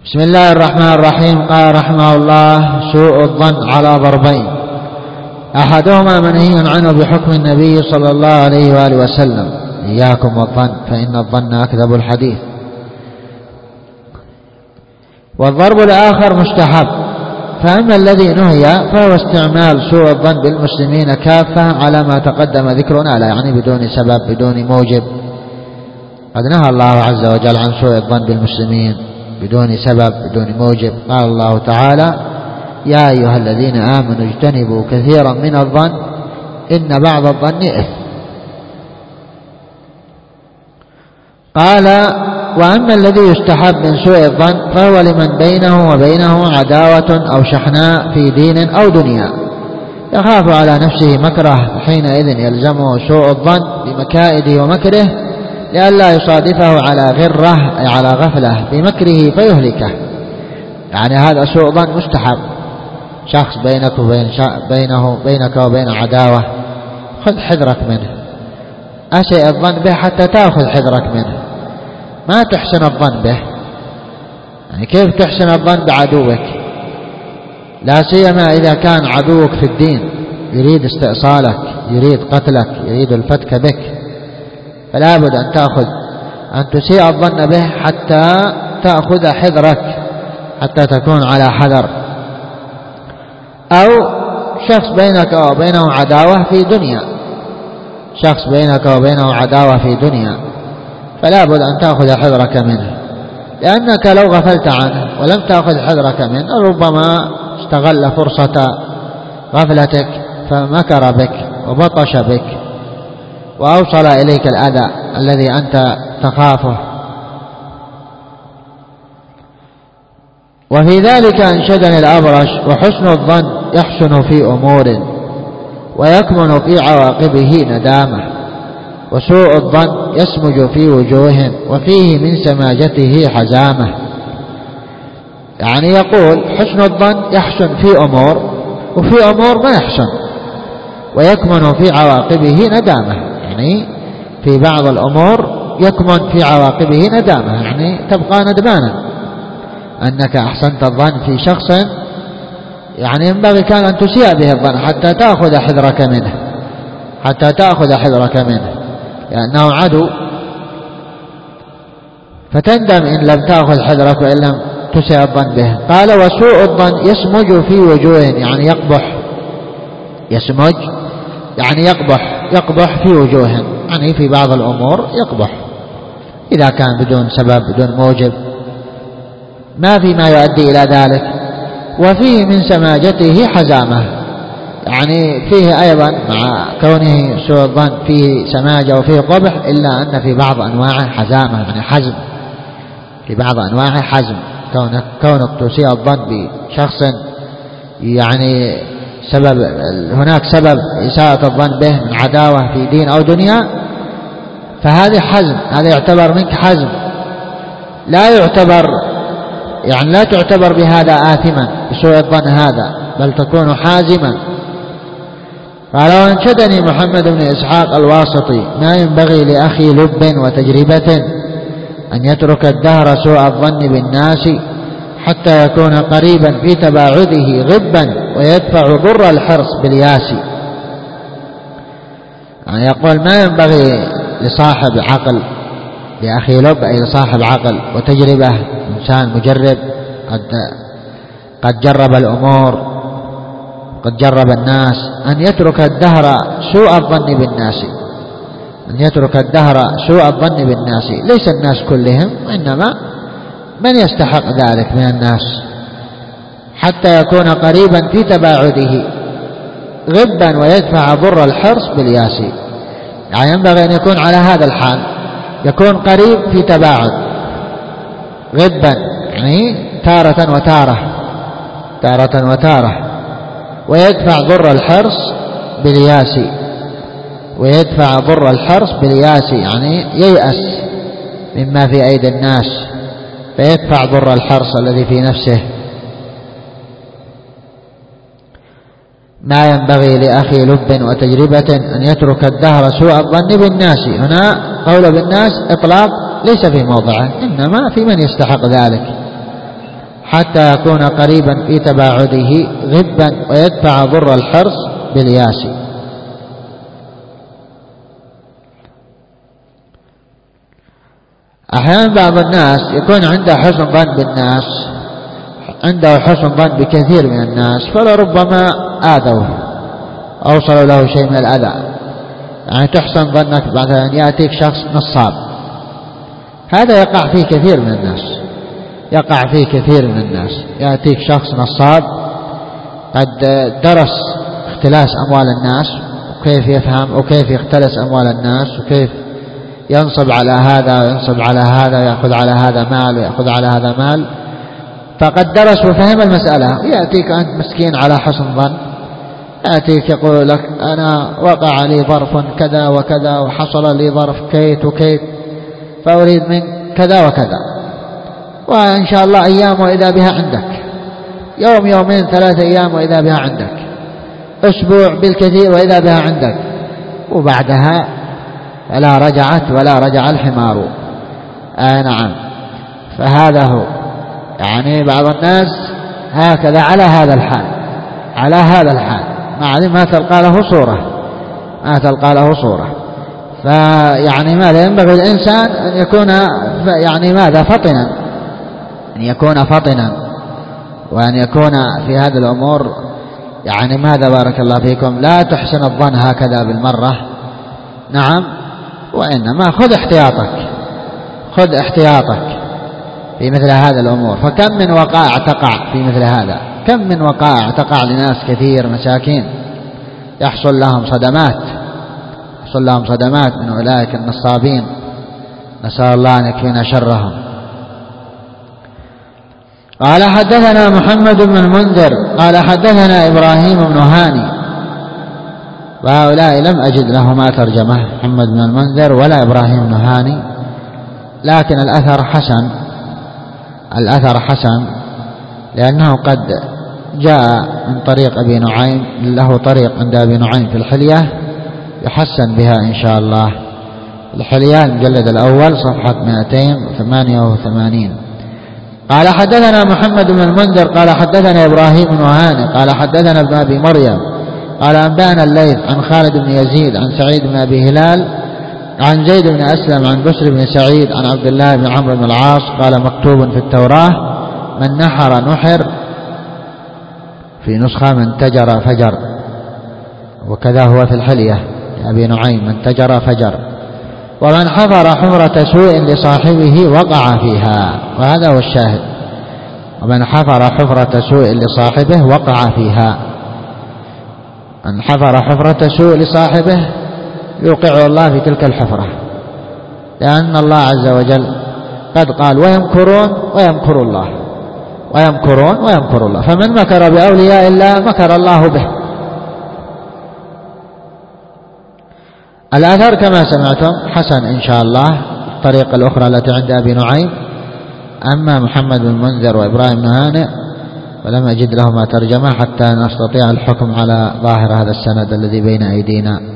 بسم الله الرحمن الرحيم. قال رحمه الله: سوء الظن على ضربين، أحدهما منهي عنه بحكم النبي صلى الله عليه وآله وسلم: إياكم والظن فإن الظن أكذب الحديث. والضرب الآخر مستحب. فأما الذي نهي فهو استعمال سوء الظن بالمسلمين كافة على ما تقدم ذكرنا له، يعني بدون سبب بدون موجب. قد نهى الله عز وجل عن سوء الظن بالمسلمين بدون سبب بدون موجب. قال الله تعالى: يا أيها الذين آمنوا اجتنبوا كثيرا من الظن إن بعض الظن إثم. قال: وأما الذي يستحب من سوء الظن فهو لمن بينه وبينه عداوة أو شحناء في دين أو دنيا، يخاف على نفسه مكره، حينئذ يلزمه سوء الظن بمكائده ومكره لئلا يصادفه على غرة أي على غفلة بمكره فيهلكه. يعني هذا سوء ظن مستحب. شخص بينك وبين عداوة، خذ حذرك منه، أسئ الظن به حتى تأخذ حذرك منه، ما تحسن الظن به. يعني كيف تحسن الظن بعدوك؟ لا سيما إذا كان عدوك في الدين يريد استئصالك، يريد قتلك، يريد الفتك بك، فلا بد أن تسيء الظن به حتى تأخذ حذرك، حتى تكون على حذر. أو شخص بينك وبينه عداوة في دنيا، شخص بينك وبينه عداوة في دنيا، فلا بد أن تأخذ حذرك منه، لأنك لو غفلت عنه ولم تأخذ حذرك منه ربما استغل فرصة غفلتك فمكر بك وبطش بك وأوصل إليك الأذى الذي أنت تخافه. وفي ذلك أنشدني الأبرش: وحسن الظن يحسن في أمور ويكمن في عواقبه ندامة، وسوء الظن يسمج في وجوه وفيه من سماجته حزامة. يعني يقول حسن الظن يحسن في أمور، وفي أمور ما يحسن، ويكمن في عواقبه ندامة. يعني في بعض الأمور يكمن في عواقبه ندامة، يعني تبقى ندمانا أنك أحسنت الظن في شخص، يعني ينبغي كان أن تسيء به الظن حتى تأخذ حذرك منه، حتى تأخذ حذرك منه، لأنه عدو، فتندم إن لم تأخذ حذرك وإن لم تسيء الظن به. قال: وسوء الظن يسمج في وجوه، يعني يقبح، يسمج يعني يقبح في وجوه، يعني في بعض الأمور يقبح إذا كان بدون سبب بدون موجب، ما في ما يؤدي إلى ذلك. وفيه من سماجته حزامة، يعني فيه أيضا مع كونه سوء الظن فيه سماجة وفيه قبح، إلا أن في بعض أنواعه حزامة، يعني حزم، في بعض أنواعه حزم. كونك تسيء الظن بشخص يعني هناك سبب إساءة الظن به من عداوة في دين أو دنيا، فهذه حزم، هذا يعتبر منك حزم، لا تعتبر بهذا آثما بسوء الظن هذا، بل تكون حازما. قال: وانشدني محمد بن إسحاق الواسطي: ما ينبغي لأخي لب وتجربة أن يترك الدهر سوء الظن بالناس، حتى يكون قريبا في تباعده غبا ويدفع ضر الحرص بالياس. يعني يقول ما ينبغي لصاحب عقل، لأخي لب أي لصاحب عقل وتجربة، إنسان مجرب قد جرب الأمور، قد جرب الناس، أن يترك الدهر سوء الظن بالناس، أن يترك الدهر سوء الظن بالناس، ليس الناس كلهم، وإنما من يستحق ذلك من الناس، حتى يكون قريبا في تباعده غبا ويدفع ضر الحرص بالياس. يعني ينبغي أن يكون على هذا الحال، يكون قريب في تباعد، غبا يعني تارة وتارة، ويدفع ضر الحرص بالياس، ويدفع ضر الحرص بالياس، يعني ييأس مما في أيدي الناس فيدفع ضر الحرص الذي في نفسه. ما ينبغي لأخي لب وتجربة أن يترك الدهر سوء الظن بالناس. هنا قول بالناس إطلاق ليس في موضعه، إنما في من يستحق ذلك. حتى يكون قريبا في تباعده غبا ويدفع ضر الحرص بالياس. أحيانا بعض الناس يكون عنده حسن ظن بالناس، عنده حسن ظن بكثير من الناس، فلربما آذوه أوصلوا له شيء من الأذى. يعني تحسن ظنك مثلا يأتيك شخص نصاب، هذا يقع فيه كثير من الناس، يقع فيه كثير من الناس. يأتيك شخص نصاب قد درس اختلاس أموال الناس وكيف يفهم وكيف يختلس أموال الناس وكيف ينصب على هذا وينصب على هذا ويأخذ على هذا مال ويأخذ على هذا مال، فقد درس وفهم المسألة. يأتيك أنت مسكين على حسن ظن، يأتيك يقول لك أنا وقع لي ظرف كذا وكذا وحصل لي ظرف كيت وكيت، فأريد منك كذا وكذا، وإن شاء الله أيام وإذا بها عندك، يوم يومين 3 أيام وإذا بها عندك، أسبوع بالكثير وإذا بها عندك، وبعدها فلا رجعت ولا رجع الحمار. نعم. فهذا هو، يعني بعض الناس هكذا على هذا الحال، على هذا الحال، ما تلقى له صورة، ما تلقى له صورة. فيعني ماذا ينبغي الإنسان أن يكون يعني ماذا فطنا، أن يكون فطنا، وأن يكون في هذه الأمور يعني ماذا بارك الله فيكم لا تحسن الظن هكذا بالمرة. نعم. وإنما خذ احتياطك، خذ احتياطك في مثل هذا الأمور. فكم من وقائع تقع في مثل هذا، كم من وقائع تقع لناس كثير مساكين يحصل لهم صدمات، يحصل لهم صدمات من أولئك النصابين، نسأل الله أن يكفينا شرهم. قال حدثنا محمد بن المنذر قال حدثنا إبراهيم بن هاني، وهؤلاء لم أجد لهما ترجمة، محمد بن المنذر ولا إبراهيم بن هاني، لكن الأثر حسن، الأثر حسن لأنه قد جاء من طريق أبي نعيم، له طريق عند أبي نعيم في الحلية يحسن بها إن شاء الله. الحلية المجلد الأول صفحة 288. قال حدثنا محمد بن المنذر قال حدثنا إبراهيم بن هاني قال حدثنا ابن أبي مريم قال أنبأنا الليث عن خالد بن يزيد عن سعيد بن أبي هلال عن زيد بن أسلم عن بشر بن سعيد عن عبد الله بن عمرو بن العاص قال مكتوب في التوراة من نحر نحر، في نسخة من تجر فجر، وكذا هو في الحلية أبي نعيم من تجر فجر، ومن حفر حفرة سوء لصاحبه وقع فيها، وهذا هو الشاهد، ومن حفر حفرة سوء لصاحبه وقع فيها. من حفر حفرة سوء لصاحبه يوقع الله في تلك الحفرة، لأن الله عز وجل قد قال ويمكرون ويمكر الله، ويمكرون ويمكر الله، فمن مكر بأولياء الله مكر الله به. الأثر كما سمعتم حسن إن شاء الله، الطريقة الأخرى التي عند أبي نعيم. أما محمد بن المنذر وإبراهيم بن هانئ ولم أجد لهما ترجمة حتى نستطيع الحكم على ظاهر هذا السند الذي بين أيدينا.